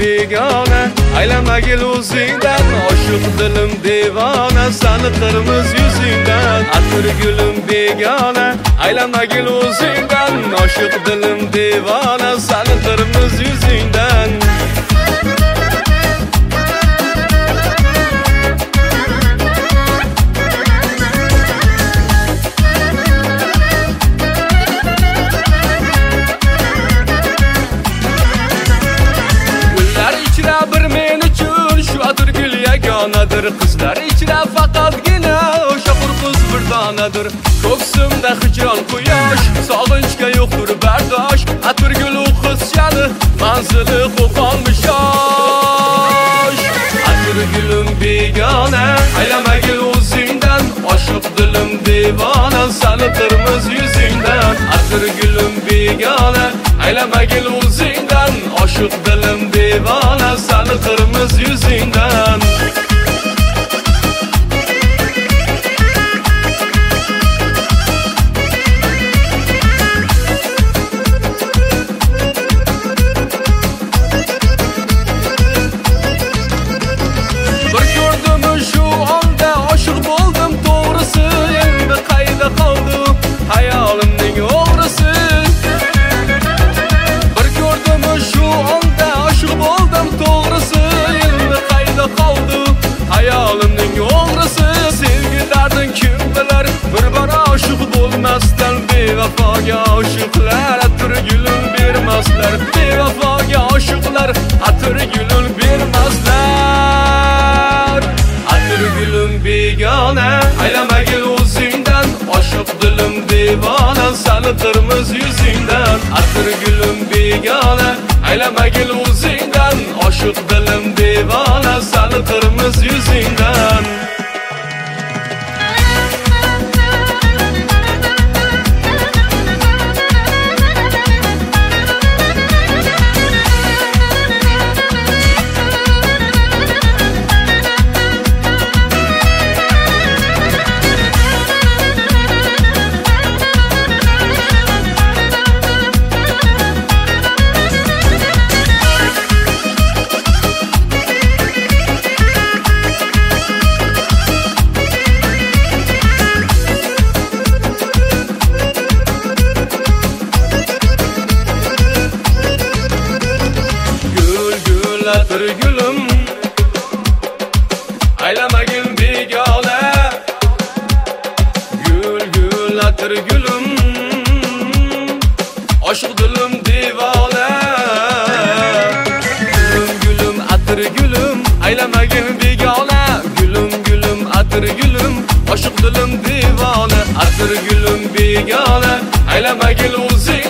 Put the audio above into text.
begona, aylamagil o'zingdan. Oshiq dilim devona, sani qirmiz yuzingdan. Atir gulim begona, aylamagil o'zingdan. Oshiq dilim devona, sani qirmiz yuzingdan. Bir men uchun shu atir gul yagonadir. Qizlar ichra faqatgina o'sha qurqiz bir donadir. Ko'ksimda hijron quyosh, sog'inchga yo'qdir bardosh. Atir gul o'qizchani manzili qo'qolmish yosh. Atir gulim begona, aylamagil o'zingdan. Oshiq dilim devona, sani qirmiz yuzingdan. Atir gulim begona, aylamagil o'zingdan. Oshiq dilim devona, sani qirmiz yuzingdan. Bir ko'rdim shu onda oshiq bo'ldim to'g'risi. Endi qayda qoldi hayolimning o'g'risi. Bir ko'rdim shu onda oshiq bo'ldim to'g'risi. Endi qayda qoldi hayolimning o'g'risi. Sevgi dardin kim bilar, bir bor oshiq bo'lmasdan. Bevafoga oshiqlar atir gulim bermaslar. Bevafoga oshiqlar atir gulim bermaslar. Atir gulim begona, aylamagil o'zingdan. Oshiq dilim devona, sani qirmiz yuzingdan. Atir gulim begona, aylamagil o'zingdan. Oshiq dilim devona, sani qirmiz yuzingdan. Atir gulim, aylamagil begona. Gul gul atir gulim, oshiq dilim devona. Gulim gulim atir gulim, aylamagil begona. Gulim gulim atir gulim, oshiq dilim devona. Atir gulim begona, aylamagil o'zing.